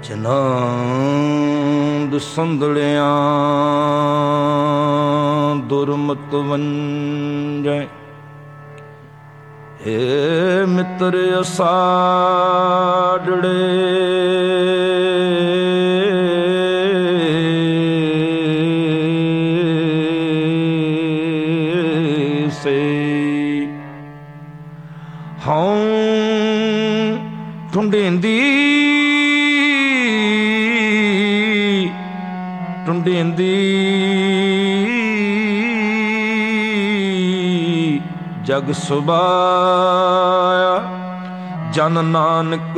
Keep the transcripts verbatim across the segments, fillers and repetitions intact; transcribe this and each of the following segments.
ਜਨਮ ਸੰਦਲਿਆਂ ਦੁਰਮਤ ਵੰਜੈ। ਏ ਮਿੱਤਰ ਅਸਾਡੜੇ ਸੇ ਹਉ ਟੁੰਡੇਂਦੀ ਟੁੰਡੇਂਦੀ ਜਗ ਸੁਭਾਇਆ। ਜਨ ਨਾਨਕ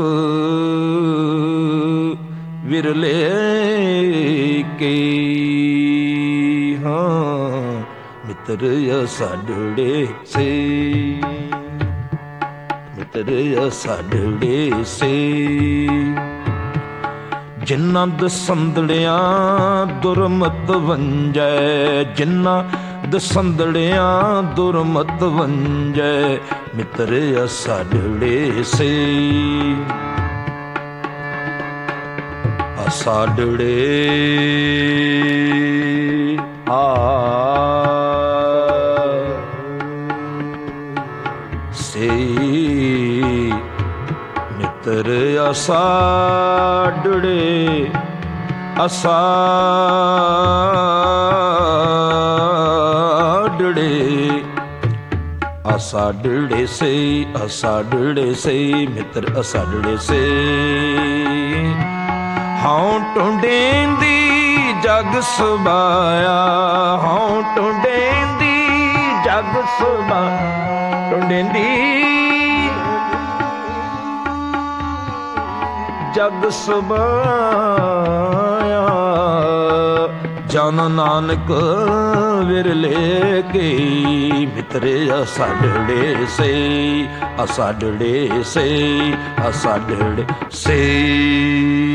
ਵਿਰਲੇ ਕੇ ਹਾਂ ਮਿੱਤਰ ਅਸਾਡੜੇ ਸੇ ਮਿੱਤਰ ਅਸਾਡੜੇ ਸੇ। ਜਿਨ੍ਹਾਂ ਦਸੰਦੜਿਆਂ ਦੁਰਮਤ ਵੰਜੈ ਜਿਨ੍ਹਾਂ ਦਸੰਦੜਿਆਂ ਦੁਰਮਤ ਵੰਜੈ ਮਿੱਤਰ ਅਸਾਡੜੇ ਸੇ। ਅਸਾਡੜੇ ਆ ਸੇ ਮਿੱਤਰ ਅਸਾਡੜੇ ਅਸਾਡੜੇ ਅਸਾਡੜੇ ਸੇ ਅਸਾਡੜੇ ਸੇ ਮਿੱਤਰ ਅਸਾਡੜੇ ਸੇ। ਹਉ ਟੁੰਡੇਂਦੀ ਜਗ ਸੁਭਾਇਆ ਹਉ ਟੁੰਡੇਂਦੀ ਜਗ ਸੁਭਾ ਟੁੰਡੇਂਦੀ ਜਗ ਸੁਭਾਇਆ। ਜਨ ਨਾਨਕ ਵਿਰਲੇ ਕੇ ਮਿੱਤਰ ਅਸਾਡੜੇ ਸੇ ਅਸਾਡੜੇ ਸੇ ਅਸਾਡੜੇ ਸੇ।